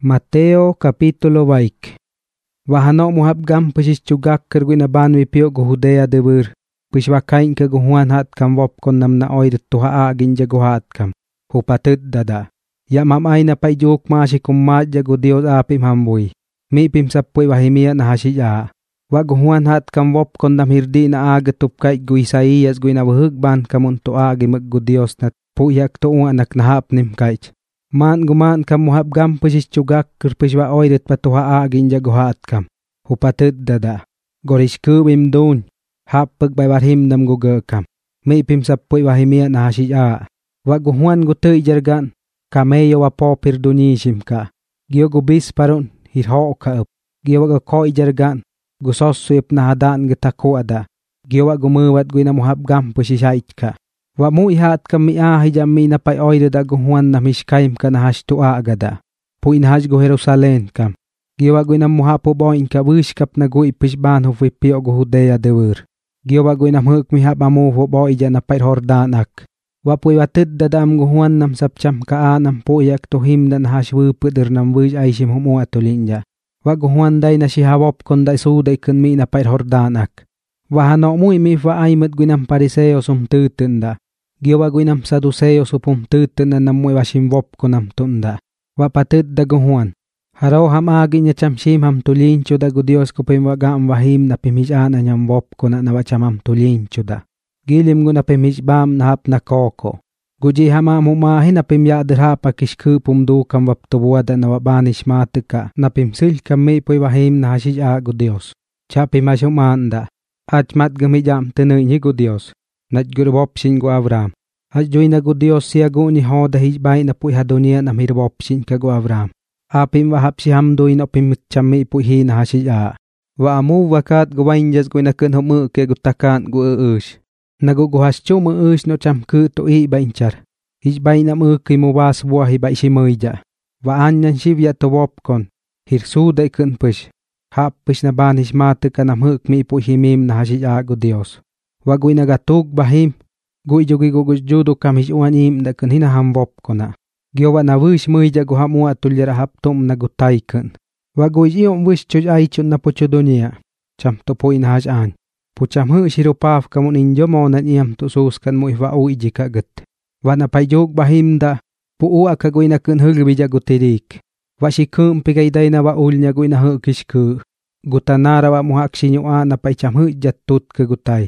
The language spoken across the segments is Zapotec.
Mateo capítulo 20. Wahano muhabgam pishis chugak kerguina ban wipio go Judea debur. Pish wakain ke go Juan hat kam wop kon nam na oidet tuha agin jago hat kam. Hupatud dada. Ya mam aina pa juk masi kummat jago Dios apim hambui. Mi pim sapui wahimia na hasiya. Wa go Juan hat kam wop kon nam hirdi na agetup kay go Isaías go ina ban kamun to agi mag go Dios na puyak to anak na hapnim kaych. Man guman kam muhabgam pishis chugak kerpish wa oidet pa tuha agin jago hat kam. Hupatud dada. Gorish kubim dun. Hapag bay warhim nam go kam. Mi pim sapui wahimia na hasiya. Wa go Juan go tuy jargan. Kameyo wa po pirdunishim ka. Giyo go bis parun hirho ka up. Giyo wa go koi jargan. Go soswip na hadan gitako ada. Giyo wa go muwat go ina muhabgam pishishait ka. Wa mu ihat kam mi ahijam mi na pay oidet go Juan na mishkaim ka na hashtua agada. Pu inhaj go Jerusalem kam. Giyo wa go ina muhapo boin ka wishkap na go ipishban ho vipio go Judea dewur. Giyo wa go ina mhuk mi hap amu ho boija na pay hordanak. Wa puy watid dadam go Juan nam sapcham ka anam puyak to him dan hashwu puder nam wish aishim humu atulinja. Wa go Juan day na si hawop kon day suday kun mi na pay hordanak. Wa hano mu imi fa aimet go inam pariseo sum tutunda. Giyo wa go inam saduseo supum tutunda nam mu washim wop konam tunda. Wa patid da go Juan. Haraw ham agi nya chamshim ham tulincho da go Dios ko pim wagam wahim na pimijana nyam wop kona na wachamam tulincho da. Gilim go na pimijbam na hap na koko. Guji hama mumahin na pimyadir hapa kishkupum du kam waptubuada na wabanish matuka na pimsil kami puy wahim na hasija go Dios. Cha pimashumanda. Achmat gamijam tenunyi go Dios. Natgurwopshin go Avram. Adjoy na go Dios siya go ni hoda hijbay na puy hadonia na mirwopshin ka go Avram. Apim wahap si hamdoy na pimutchami puy hina hasija. Wa amu wakat go wainjas go na kun humu ke go takan go uush. Naguguhascho mo us no cham ku to i bainchar. Hijbay na mo kay mo was buhay ba si moja. Waan yan sivya to wopkon. Hirsu day kun push. Hap push na banish matu ka na mhuk mi po himim na hasiya go Dios. Wagoy nagatug bahim. Goy jogi gugusjudo kam hisuan im da kun hinaham wopkona. Giyowa na wish moja go hamu atulyara haptom na gutay kun. Wagoy iyong wish chuj aichun na pochodonia. Cham to po inahasaan. Pucham hu shirupaf kamun injo mo na niyam to suskan mo iwa ui jikagat. Wa na payjog bahimda, puu akagoy na kun hulbija gutirik. Wa shikum pigayday na wa ul niya goy na hukishku. Gutanara wa muhak sinyoa na paycham hu jatut kagutay.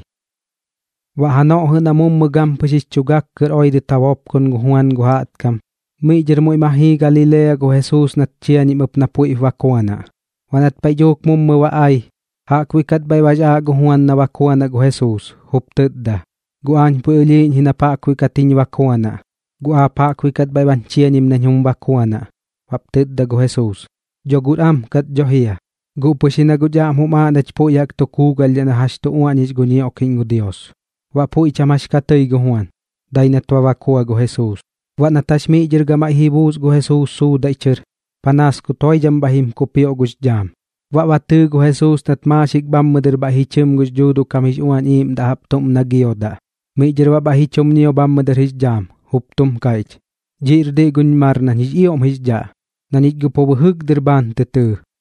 Wa hano hu na mumugam pasis chugak ker oy de tawop kon guhuan guhat kam. Mijer mo imahi Galilea go Jesus na tiyan imup na pu iwakwana. Wa nat payjog mumuwa ay. Hakwikat bay waja go Juan na wakuana go Jesus, huptudda. Guan puulin hinapakwikat wakuana. Gua pakwikat bay wanchianim na nyong wakuana. Waptudda go Jesus. Joguram kat johia. Gupusina go jam humanach po yak to kugal na hashto uanis go niya oking go Dios. Wapu ichamash katoy go Juan. Day na twa wakua go Jesus. Wa natashmi jirgama hibus go Jesus su daicher. Panas ko toy jam bahim kupio gus jam. Wa watu go Jesus nat masik bam meder bahichum gus judo kamish uan im da haptum nagiyoda. Mijer wa bahichum niyo bam meder his jam, huptum kaich. Jirde gun marnan his iyom his ja. Nanit go po buhug derban tetu.